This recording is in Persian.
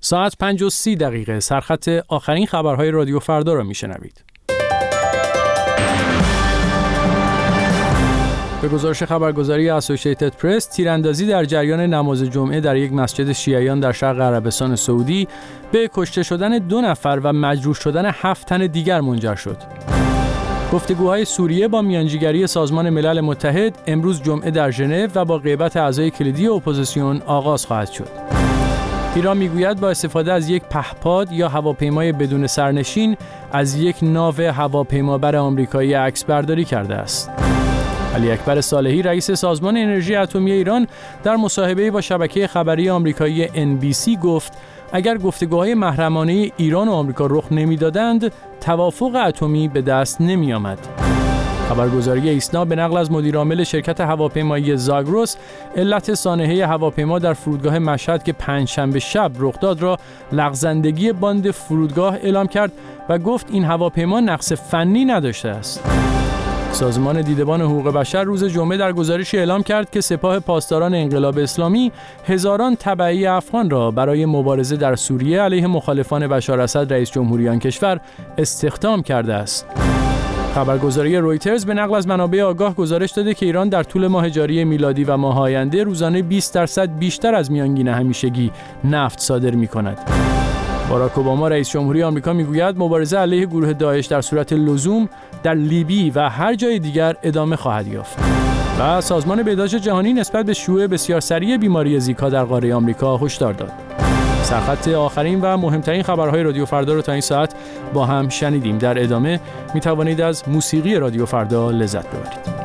ساعت 5:30 سرخط آخرین خبرهای رادیو فردا را میشنوید. به گزارش خبرگزاری اسوسییتد پرس، تیراندازی در جریان نماز جمعه در یک مسجد شیعیان در شرق عربستان سعودی به کشته شدن 2 نفر و مجروح شدن 7 تن دیگر منجر شد. گفتگوهای سوریه با میانجیگری سازمان ملل متحد امروز جمعه در ژنو و با غیبت اعضای کلیدی اپوزیسیون آغاز خواهد شد. ایران میگوید با استفاده از یک پهپاد یا هواپیمای بدون سرنشین از یک ناو هواپیمابر آمریکایی عکس برداری کرده است. علی اکبر صالحی رئیس سازمان انرژی اتمی ایران در مصاحبه‌ای با شبکه خبری آمریکایی NBC گفت اگر گفتگوهای محرمانه ایران و آمریکا رخ نمیدادند توافق اتمی به دست نمی آمد. خبرگزاری ایسنا به نقل از مدیرعامل شرکت هواپیمایی زاگرس علت سانحه هواپیما در فرودگاه مشهد که پنجشنبه شب رخ داد را لغزندگی باند فرودگاه اعلام کرد و گفت این هواپیما نقص فنی نداشته است. سازمان دیدبان حقوق بشر روز جمعه در گزارشی اعلام کرد که سپاه پاسداران انقلاب اسلامی هزاران تبعی افغان را برای مبارزه در سوریه علیه مخالفان بشار اسد رئیس جمهوری آن کشور استخدام کرده است. خبرگزاری رویترز به نقل از منابع آگاه گزارش داده که ایران در طول ماه جاری میلادی و ماه آینده روزانه 20% بیشتر از میانگین همیشگی نفت صادر می‌کند. باراک اوباما رئیس جمهوری آمریکا میگوید مبارزه علیه گروه داعش در صورت لزوم در لیبی و هر جای دیگر ادامه خواهد یافت. و سازمان بهداشت جهانی نسبت به شیوع بسیار سریع بیماری زیکا در قاره آمریکا هشدار داد. سرخط آخرین و مهمترین خبرهای رادیو فردا رو تا این ساعت با هم شنیدیم. در ادامه می توانید از موسیقی رادیو فردا لذت ببرید.